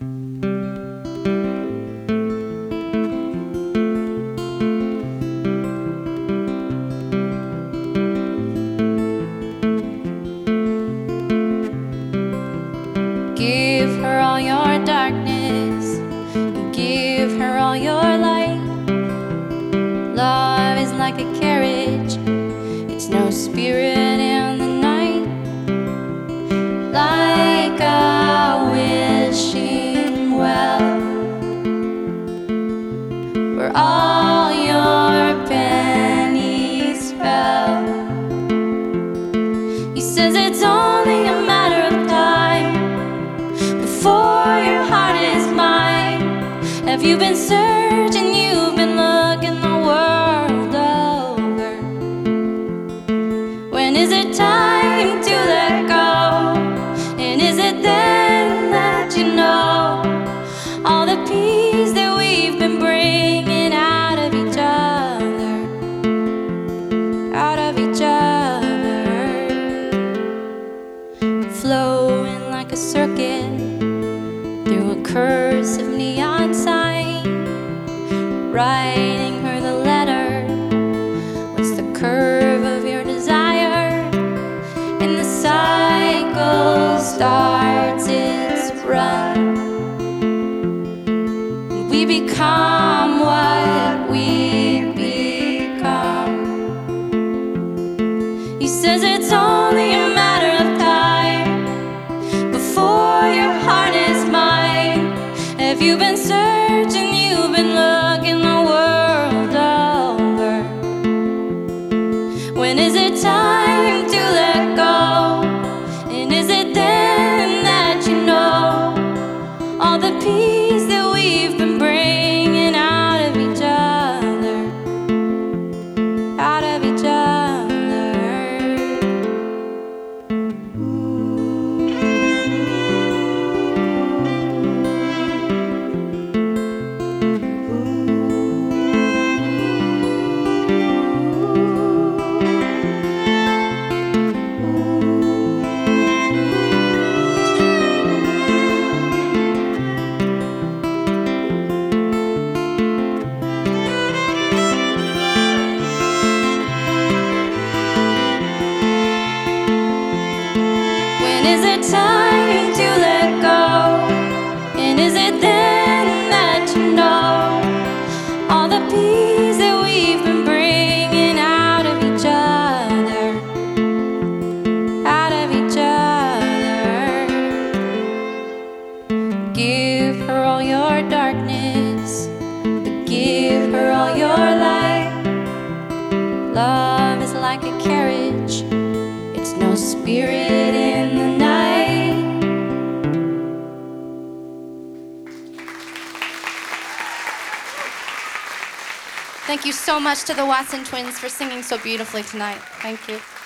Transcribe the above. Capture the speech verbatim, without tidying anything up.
Give her all your darkness, give her all your light. Love is like a carriage, it's no spirit in the night. Like a wishing well, where all your pennies fell. He says it's only a matter of time before your heart is mine. Have you been searching? You've been looking the world over. When is it time to let go? And is it then that you know all the peace that we've been bringing out of each other, out of each other, flowing like a circuit through a cursive neon sign, writing her the letter. What's the curve of your desire? And the cycle starts its run. We become what we become. He says it's only a matter of time before your heart is mine. Have you been searching? You've been looking the world over. When is it time to let go? And is it then that you know all the peace that we've been bringing out of each other, out of each other? Is it time to let go? And is it then that you know all the peace that we've been bringing out of each other, out of each other? Give her all your darkness, but give her all your light. Love is like a carriage, it's no spirit in the night. Thank you so much to the Watson twins for singing so beautifully tonight. Thank you.